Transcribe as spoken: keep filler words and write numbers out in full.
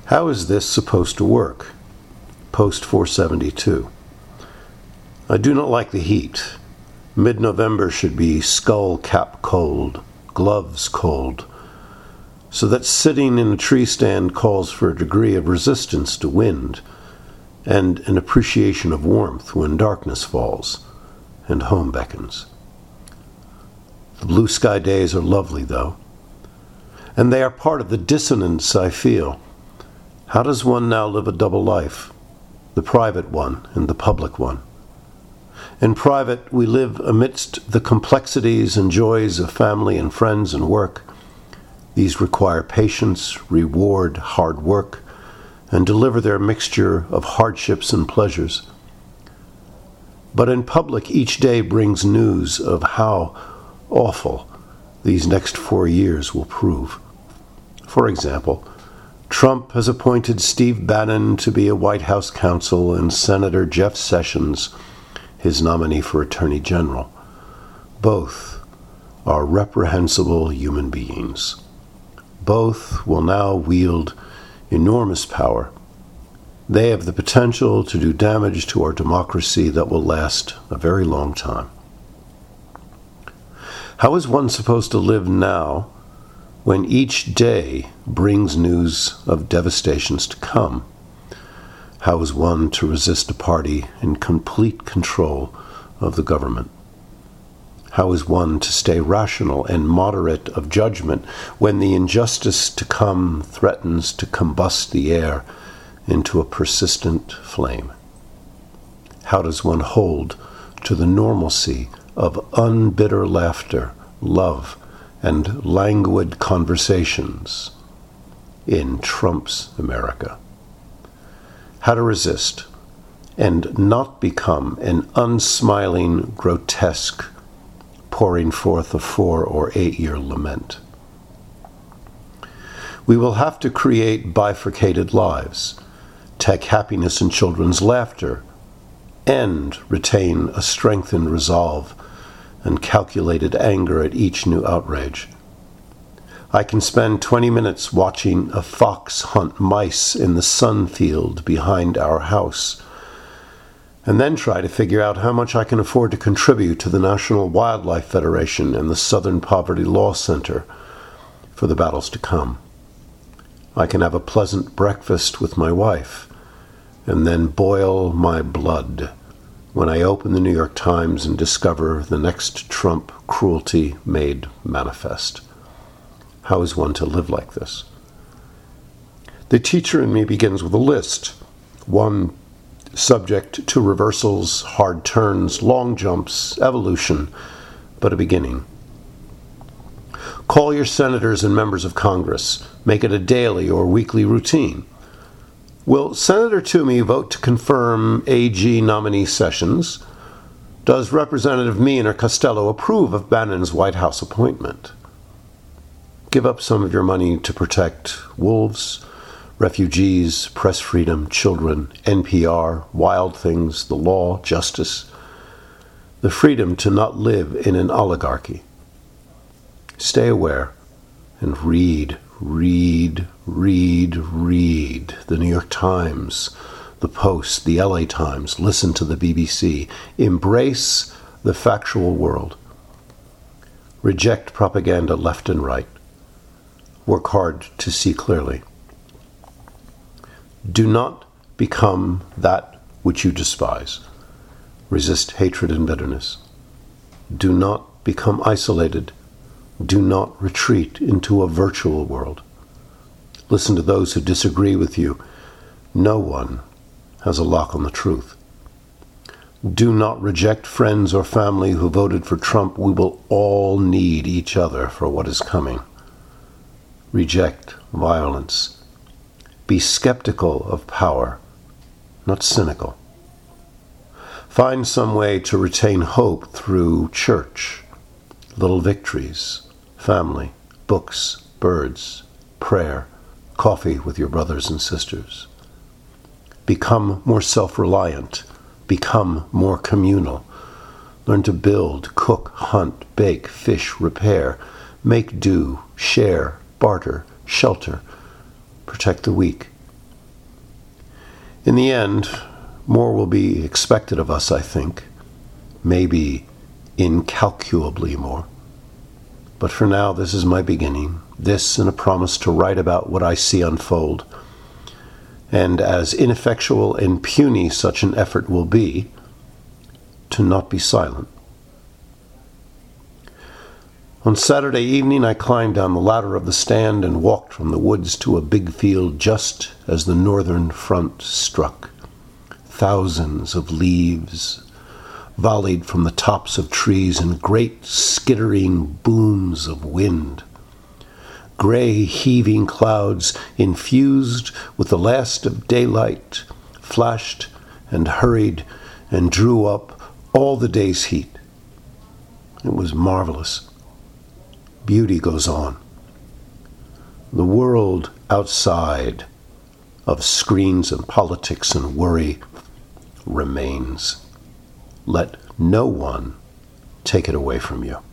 How is this supposed to work? Post four seventy-two. I do not like the heat. Mid-November should be skull-cap cold, gloves cold, so that sitting in a tree stand calls for a degree of resistance to wind and an appreciation of warmth when darkness falls and home beckons. The blue sky days are lovely, though, and they are part of the dissonance I feel. How does one now live a double life, the private one and the public one? In private, we live amidst the complexities and joys of family and friends and work. These require patience, reward hard work, and deliver their mixture of hardships and pleasures. But in public, each day brings news of how awful these next four years will prove. For example, Trump has appointed Steve Bannon to be a White House counsel and Senator Jeff Sessions his nominee for Attorney General. Both are reprehensible human beings. Both will now wield enormous power. They have the potential to do damage to our democracy that will last a very long time. How is one supposed to live now when each day brings news of devastations to come? How is one to resist a party in complete control of the government? How is one to stay rational and moderate of judgment when the injustice to come threatens to combust the air into a persistent flame? How does one hold to the normalcy of unbitter laughter, love, and languid conversations in Trump's America? How to resist and not become an unsmiling grotesque pouring forth a four or eight year lament. We will have to create bifurcated lives, take happiness in children's laughter, and retain a strengthened resolve and calculated anger at each new outrage. I can spend twenty minutes watching a fox hunt mice in the sun field behind our house, and then try to figure out how much I can afford to contribute to the National Wildlife Federation and the Southern Poverty Law Center for the battles to come. I can have a pleasant breakfast with my wife, and then boil my blood when I open the New York Times and discover the next Trump cruelty made manifest. How is one to live like this? The teacher in me begins with a list, one subject to reversals, hard turns, long jumps, evolution, but a beginning. Call your senators and members of Congress. Make it a daily or weekly routine. Will Senator Toomey vote to confirm A G nominee Sessions? Does Representative Meehan or Costello approve of Bannon's White House appointment? Give up some of your money to protect wolves, refugees, press freedom, children, N P R, wild things, the law, justice, the freedom to not live in an oligarchy. Stay aware and read, read, read, read the New York Times, the Post, the L A Times, listen to the B B C. Embrace the factual world. Reject propaganda left and right. Work hard to see clearly. Do not become that which you despise. Resist hatred and bitterness. Do not become isolated. Do not retreat into a virtual world. Listen to those who disagree with you. No one has a lock on the truth. Do not reject friends or family who voted for Trump. We will all need each other for what is coming. Reject violence. Be skeptical of power, not cynical. Find some way to retain hope through church, little victories, family, books, birds, prayer, coffee with your brothers and sisters. Become more self-reliant. Become more communal. Learn to build, cook, hunt, bake, fish, repair, make do, share, barter, shelter, protect the weak, In the end, more will be expected of us, I think. Maybe incalculably more. But for now, this is my beginning. This and a promise to write about what I see unfold. And as ineffectual and puny such an effort will be, to not be silent. On Saturday evening, I climbed down the ladder of the stand and walked from the woods to a big field just as the northern front struck. Thousands of leaves volleyed from the tops of trees in great skittering booms of wind. Gray heaving clouds infused with the last of daylight flashed and hurried and drew up all the day's heat. It was marvelous. Beauty goes on. The world outside of screens and politics and worry remains. Let no one take it away from you.